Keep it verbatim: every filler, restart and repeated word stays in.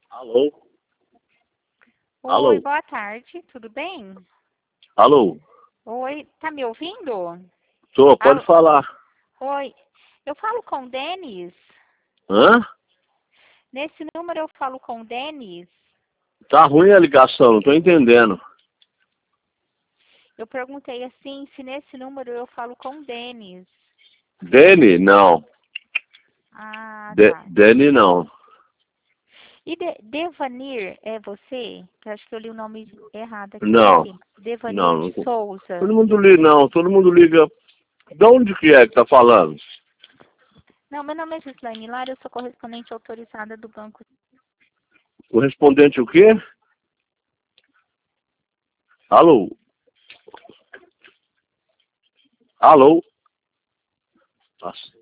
Alô? Oi, Alô? boa tarde, tudo bem? Alô? Oi, tá me ouvindo? Tô, pode Alô? falar. Oi, eu falo com o Denis? Hã? Nesse número eu falo com o Denis? Tá ruim a ligação, não tô entendendo. Eu perguntei assim, se nesse número eu falo com o Denis. Dene? Não. Ah, De tá. Dene não. E de Devanir, é você? Que eu acho que eu li o nome errado aqui em Não. cima. Devanir Não, de não. Souza. Todo mundo liga, não. Todo mundo liga. De onde que é que tá falando? Não, meu nome é Gislaine Lara, eu sou correspondente autorizada do Banco. Correspondente o quê? Alô? Alô? Nossa.